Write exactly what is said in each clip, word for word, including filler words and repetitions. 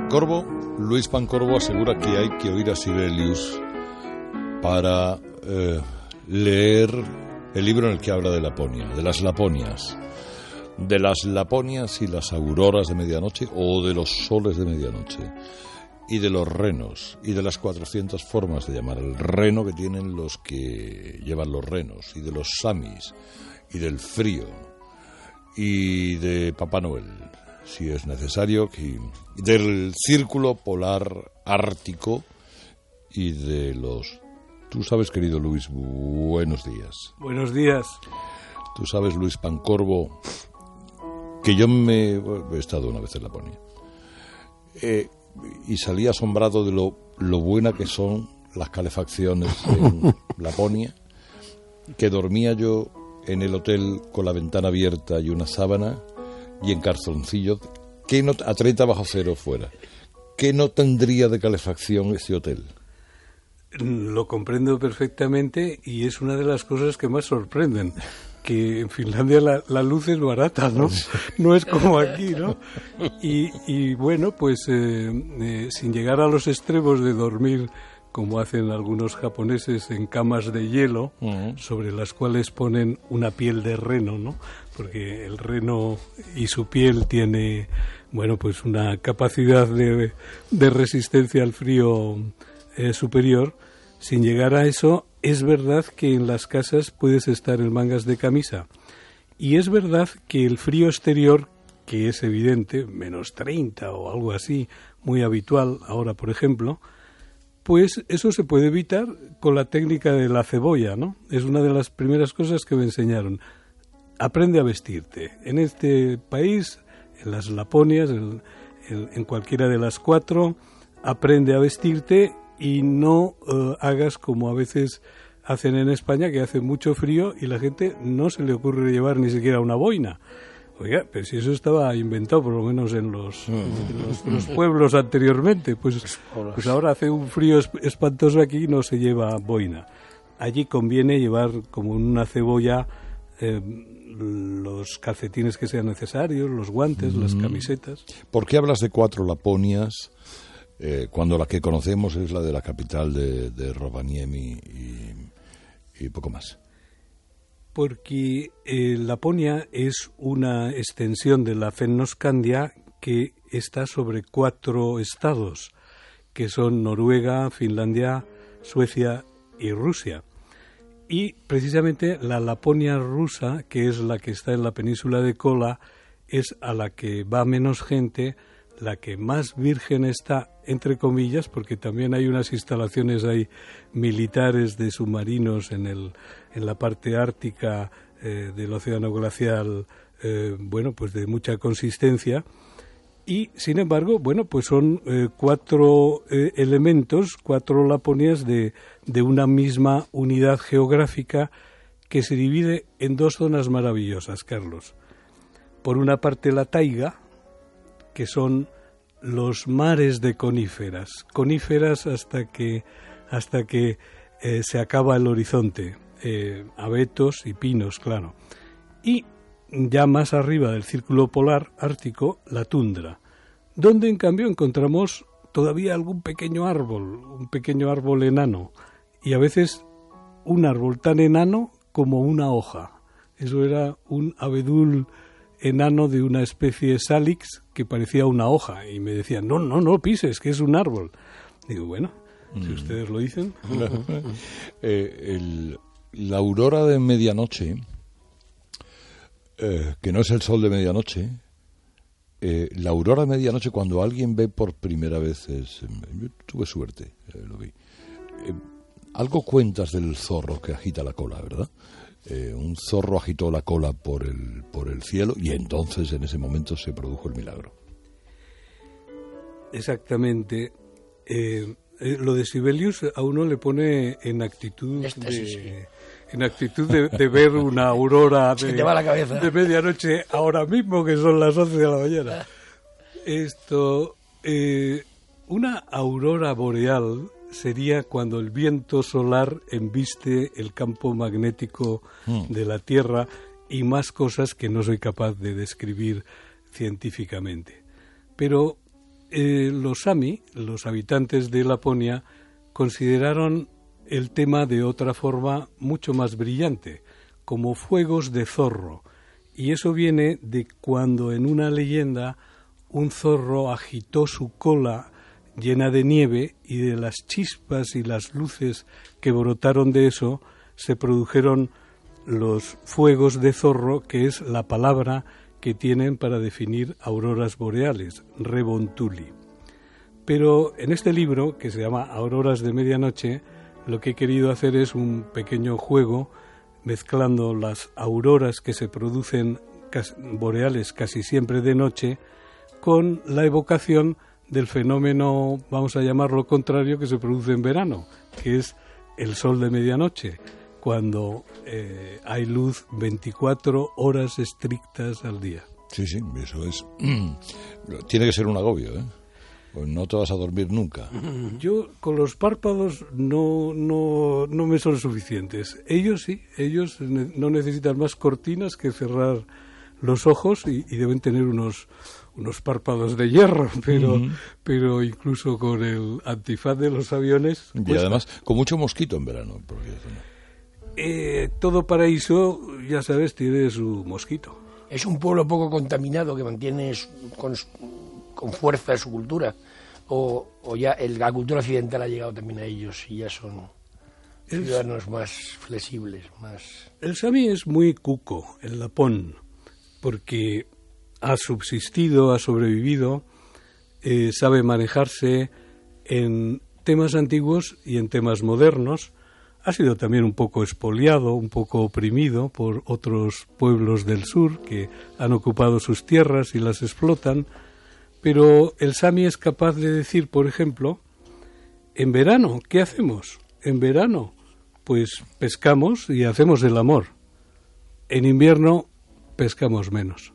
Pancorbo, Luis Pancorbo asegura que hay que oír a Sibelius para eh, leer el libro en el que habla de Laponia, de las Laponias, de las Laponias y las auroras de medianoche o de los soles de medianoche, y de los renos, y de las cuatrocientas formas de llamar el reno que tienen los que llevan los renos, y de los samis, y del frío, y de Papá Noel, si es necesario, y del círculo polar ártico, y de los... Tú sabes, querido Luis, buenos días. Buenos días. Tú sabes, Luis Pancorbo, que yo me... he estado una vez en Laponia, eh, y salí asombrado de lo, lo buena que son las calefacciones en Laponia, que dormía yo en el hotel con la ventana abierta y una sábana y en calzoncillos, que no, a treinta bajo cero fuera. ¿Qué no tendría de calefacción ese hotel? Lo comprendo perfectamente y es una de las cosas que más sorprenden, que en Finlandia la, la luz es barata, ¿no? No es como aquí, ¿no? Y, y bueno, pues eh, eh, sin llegar a los extremos de dormir como hacen algunos japoneses en camas de hielo, uh-huh. sobre las cuales ponen una piel de reno, ¿no? Porque el reno y su piel tiene, bueno, pues una capacidad de, de resistencia al frío eh, superior. Sin llegar a eso, es verdad que en las casas puedes estar en mangas de camisa. Y es verdad que el frío exterior, que es evidente, menos treinta o algo así, muy habitual ahora, por ejemplo, pues eso se puede evitar con la técnica de la cebolla, ¿no? Es una de las primeras cosas que me enseñaron. Aprende a vestirte. En este país, en las Laponias, en, en, en cualquiera de las cuatro, aprende a vestirte y no uh, hagas como a veces hacen en España, que hace mucho frío y la gente no se le ocurre llevar ni siquiera una boina. Oiga, pero si eso estaba inventado por lo menos en los, en los, los pueblos anteriormente, pues, pues ahora hace un frío espantoso aquí y no se lleva boina. Allí conviene llevar como una cebolla eh, los calcetines que sean necesarios, los guantes, mm. las camisetas. ¿Por qué hablas de cuatro Laponias eh, cuando la que conocemos es la de la capital de, de Rovaniemi y, y poco más? Porque eh, Laponia es una extensión de la Fennoscandia que está sobre cuatro estados, que son Noruega, Finlandia, Suecia y Rusia. Y precisamente la Laponia rusa, que es la que está en la península de Kola, es a la que va menos gente, la que más virgen está, entre comillas, porque también hay unas instalaciones ahí militares de submarinos en el en la parte ártica eh, del océano glacial, eh, bueno, pues de mucha consistencia. Y, sin embargo, bueno, pues son eh, cuatro eh, elementos, cuatro Laponias de, de una misma unidad geográfica que se divide en dos zonas maravillosas, Carlos. Por una parte la taiga, que son los mares de coníferas, coníferas hasta que, hasta que eh, se acaba el horizonte, eh, abetos y pinos, claro. Y ya más arriba del círculo polar ártico, la tundra, donde en cambio encontramos todavía algún pequeño árbol, un pequeño árbol enano, y a veces un árbol tan enano como una hoja. Eso era un abedul enano de una especie salix que parecía una hoja, y me decían, no, no, no pises, que es un árbol. Digo, bueno, mm. si ustedes lo dicen. eh, el, la aurora de medianoche, eh, que no es el sol de medianoche, eh, la aurora de medianoche cuando alguien ve por primera vez es... Yo tuve suerte, eh, lo vi. Eh, algo cuentas del zorro que agita la cola, ¿verdad? Eh, un zorro agitó la cola por el, por el cielo y entonces en ese momento se produjo el milagro. Exactamente. Eh, eh, lo de Sibelius a uno le pone en actitud Este, de, sí, sí. en actitud de, de ver una aurora de, te va la cabeza. de medianoche ahora mismo, que son las once de la mañana. Esto, eh, una aurora boreal sería cuando el viento solar embiste el campo magnético mm. de la Tierra y más cosas que no soy capaz de describir científicamente. Pero eh, los Sami, los habitantes de Laponia, consideraron el tema de otra forma mucho más brillante, como fuegos de zorro. Y eso viene de cuando en una leyenda un zorro agitó su cola llena de nieve y de las chispas y las luces que brotaron de eso se produjeron los fuegos de zorro, que es la palabra que tienen para definir auroras boreales, rebontuli. Pero en este libro, que se llama Auroras de Medianoche, lo que he querido hacer es un pequeño juego mezclando las auroras que se producen boreales casi siempre de noche con la evocación del fenómeno, vamos a llamarlo contrario, que se produce en verano, que es el sol de medianoche, cuando eh, hay luz veinticuatro horas estrictas al día. Sí, sí, eso es. Tiene que ser un agobio, ¿eh? Pues no te vas a dormir nunca. Yo con los párpados no, no, no me son suficientes. Ellos sí, ellos ne- no necesitan más cortinas que cerrar los ojos y, y deben tener unos, unos párpados de hierro, pero, uh-huh. pero incluso con el antifaz de los aviones... Y cuesta. Además con mucho mosquito en verano. Porque... Eh, todo paraíso, ya sabes, tiene su mosquito. Es un pueblo poco contaminado que mantiene su, con, con fuerza su cultura, o, o ya el, la cultura occidental ha llegado también a ellos y ya son el, ciudadanos más flexibles, más... El Sami es muy cuco, el lapón, porque ha subsistido, ha sobrevivido, eh, sabe manejarse en temas antiguos y en temas modernos. Ha sido también un poco expoliado, un poco oprimido por otros pueblos del sur que han ocupado sus tierras y las explotan, pero el Sami es capaz de decir, por ejemplo, en verano, ¿qué hacemos? En verano, pues pescamos y hacemos el amor. En invierno, pescamos menos.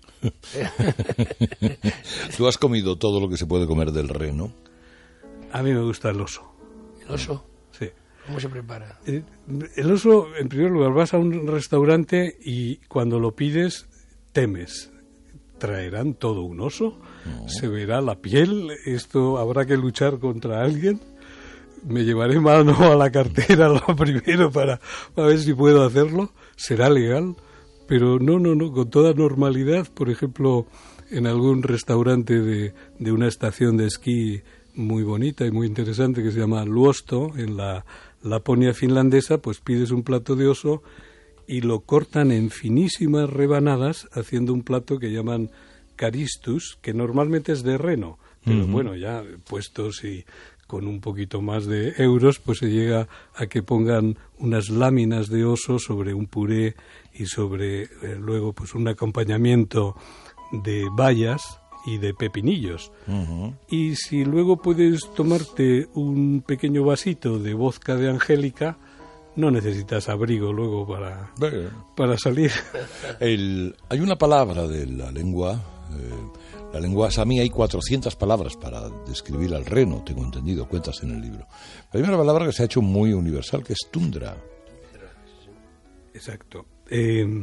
¿Tú has comido todo lo que se puede comer del reno? A mí me gusta el oso. ¿El oso? Sí. ¿Cómo se prepara? El, el oso, en primer lugar, vas a un restaurante y cuando lo pides, temes. ¿Traerán todo un oso? No. ¿Se verá la piel? ¿Esto habrá que luchar contra alguien? ¿Me llevaré mano a la cartera lo primero para, para ver si puedo hacerlo? ¿Será legal? Pero no, no, no, con toda normalidad. Por ejemplo, en algún restaurante de, de una estación de esquí muy bonita y muy interesante que se llama Luosto, en la Laponia finlandesa, pues pides un plato de oso y lo cortan en finísimas rebanadas, haciendo un plato que llaman caristus, que normalmente es de reno, pero uh-huh. bueno, ya puestos y con un poquito más de euros, pues se llega a que pongan unas láminas de oso sobre un puré y sobre eh, luego pues un acompañamiento de bayas y de pepinillos. Uh-huh. Y si luego puedes tomarte un pequeño vasito de vodka de Angélica, no necesitas abrigo luego para, para salir. El, hay una palabra de la lengua, eh, la lengua Sami, hay cuatrocientas palabras para describir al reno, tengo entendido, cuentas en el libro. Hay una palabra que se ha hecho muy universal, que es tundra. Exacto. Eh,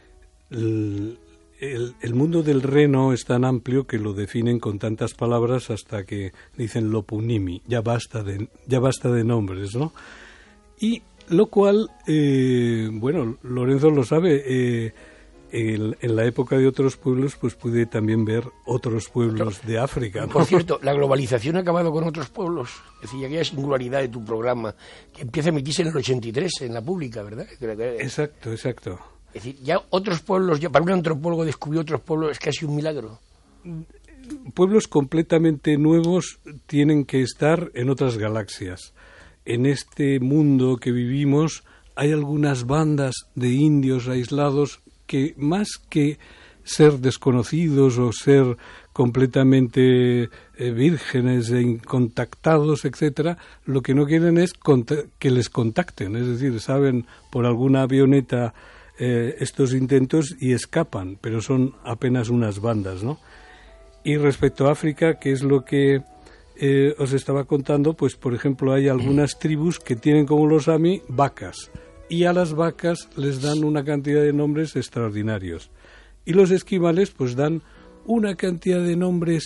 el, el, el mundo del reno es tan amplio que lo definen con tantas palabras hasta que dicen lopunimi, ya basta de, ya basta de nombres, ¿no? Y lo cual, eh, bueno, Lorenzo lo sabe, eh, en, en la época de otros pueblos, pues pude también ver otros pueblos de África, ¿no? Por cierto, la globalización ha acabado con otros pueblos. Es decir, aquella singularidad de tu programa, que empieza a emitirse en el ochenta y tres, en la pública, ¿verdad? Exacto, exacto. Es decir, ya otros pueblos, ya para un antropólogo descubrir otros pueblos es casi un milagro. Pueblos completamente nuevos tienen que estar en otras galaxias. En este mundo que vivimos hay algunas bandas de indios aislados que más que ser desconocidos o ser completamente eh, vírgenes e incontactados, etcétera, lo que no quieren es que les contacten, es decir, saben por alguna avioneta eh, estos intentos y escapan, pero son apenas unas bandas, ¿no? Y respecto a África, que es lo que Eh, os estaba contando, pues por ejemplo hay algunas tribus que tienen como los Sami vacas y a las vacas les dan una cantidad de nombres extraordinarios y los esquimales pues dan una cantidad de nombres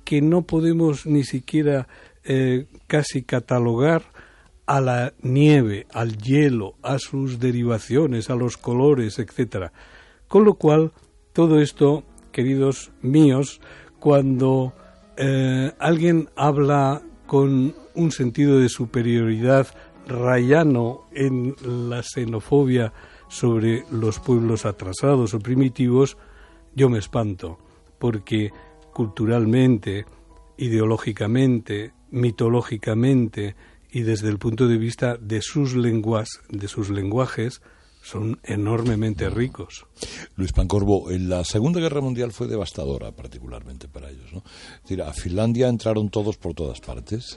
que no podemos ni siquiera eh, casi catalogar a la nieve, al hielo, a sus derivaciones, a los colores, etcétera. Con lo cual, todo esto, queridos míos, cuando eh, alguien habla con un sentido de superioridad rayano en la xenofobia sobre los pueblos atrasados o primitivos, yo me espanto, porque culturalmente, ideológicamente, mitológicamente y desde el punto de vista de sus lenguas, de sus lenguajes, son enormemente ricos. Luis Pancorbo, en la Segunda Guerra Mundial fue devastadora, particularmente para ellos, ¿no? Es decir, a Finlandia entraron todos por todas partes.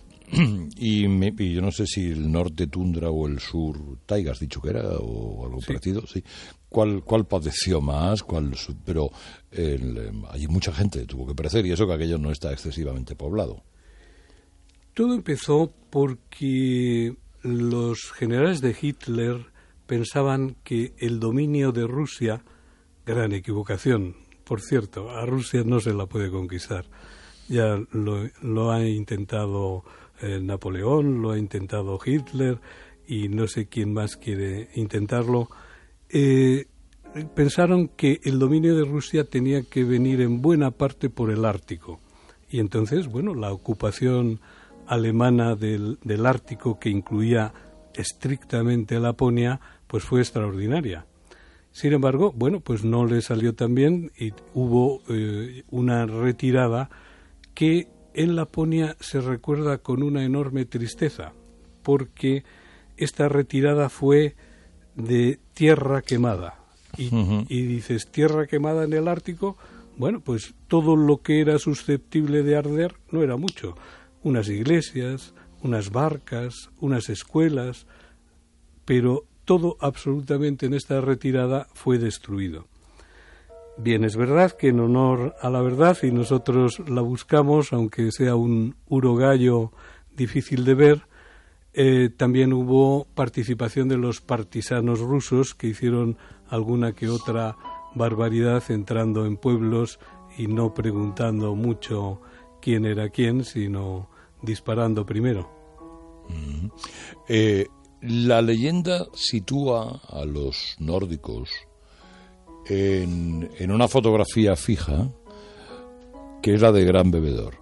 Y, me, y yo no sé si el norte tundra o el sur taiga, has dicho que era, o algo sí. parecido, sí. ¿Cuál, cuál padeció más? ¿Cuál, pero el, allí mucha gente tuvo que perecer, y eso que aquello no está excesivamente poblado. Todo empezó porque los generales de Hitler pensaban que el dominio de Rusia, gran equivocación, por cierto, a Rusia no se la puede conquistar. Ya lo, lo ha intentado eh, Napoleón, lo ha intentado Hitler y no sé quién más quiere intentarlo. Eh, pensaron que el dominio de Rusia tenía que venir en buena parte por el Ártico. Y entonces, bueno, la ocupación alemana del, del Ártico, que incluía estrictamente Laponia, pues fue extraordinaria. Sin embargo, bueno, pues no le salió tan bien y hubo eh, una retirada que en Laponia se recuerda con una enorme tristeza, porque esta retirada fue de tierra quemada. Y, uh-huh. y dices, tierra quemada en el Ártico, bueno, pues todo lo que era susceptible de arder no era mucho. Unas iglesias, unas barcas, unas escuelas, pero todo absolutamente en esta retirada fue destruido. Bien, es verdad que en honor a la verdad, y nosotros la buscamos, aunque sea un urogallo difícil de ver, eh, también hubo participación de los partisanos rusos que hicieron alguna que otra barbaridad entrando en pueblos y no preguntando mucho quién era quién, sino disparando primero. Mm. Eh, la leyenda sitúa a los nórdicos en, en una fotografía fija que es la de gran bebedor.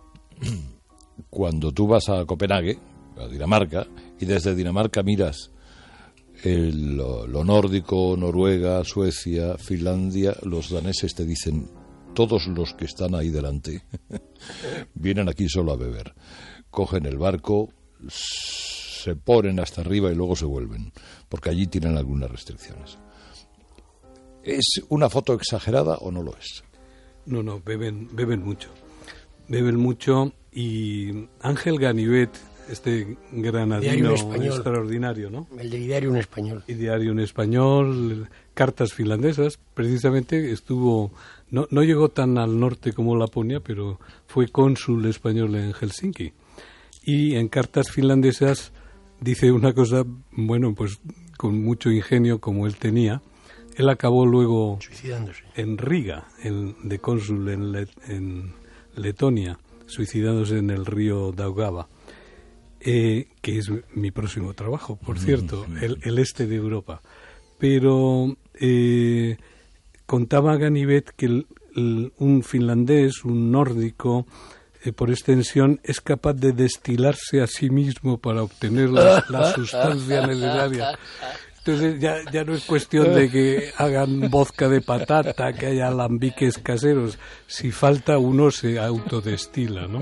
Cuando tú vas a Copenhague, a Dinamarca, y desde Dinamarca miras el, lo, lo nórdico, Noruega, Suecia, Finlandia, los daneses te dicen, todos los que están ahí delante vienen aquí solo a beber. Cogen el barco, se ponen hasta arriba y luego se vuelven, porque allí tienen algunas restricciones. ¿Es una foto exagerada o no lo es? No, no, beben, beben mucho. Beben mucho y Ángel Ganivet, este granadino extraordinario, ¿no? El de Diario en Español. Y Diario en Español, Cartas finlandesas, precisamente estuvo, no, no llegó tan al norte como Laponia, pero fue cónsul español en Helsinki. Y en Cartas finlandesas dice una cosa, bueno, pues con mucho ingenio como él tenía. Él acabó luego suicidándose en Riga, en, de cónsul en, Let, en Letonia, suicidándose en el río Daugava, eh, que es mi próximo trabajo, por cierto, el, el este de Europa. Pero eh, contaba Ganivet que el, el, un finlandés, un nórdico, eh, por extensión, es capaz de destilarse a sí mismo para obtener la, la sustancia necesaria. Entonces ya, ya no es cuestión de que hagan vodka de patata, que haya alambiques caseros. Si falta, uno se autodestila, ¿no?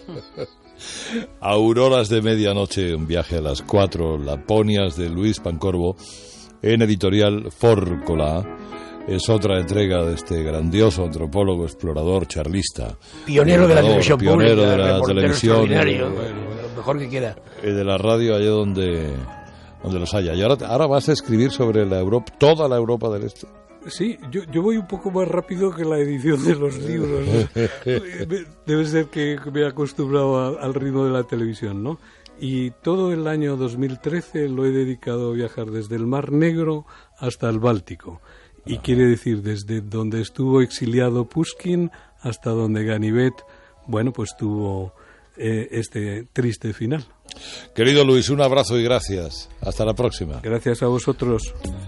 Auroras de medianoche, un viaje a las cuatro Laponias de Luis Pancorbo, en editorial Fórcola. Es otra entrega de este grandioso antropólogo, explorador, charlista. Pionero de la televisión pionero pública. de la televisión. Bueno, bueno, lo mejor que queda. De la radio, allá donde... donde los haya. Y ahora, ahora vas a escribir sobre la Europa, toda la Europa del Este. Sí, yo, yo voy un poco más rápido que la edición de los libros. Debe ser que me he acostumbrado a, al ritmo de la televisión, ¿no? Y todo el año dos mil trece lo he dedicado a viajar desde el Mar Negro hasta el Báltico. Y ah. quiere decir, desde donde estuvo exiliado Pushkin hasta donde Ganivet bueno, pues tuvo eh, este triste final. Querido Luis, un abrazo y gracias. Hasta la próxima. Gracias a vosotros.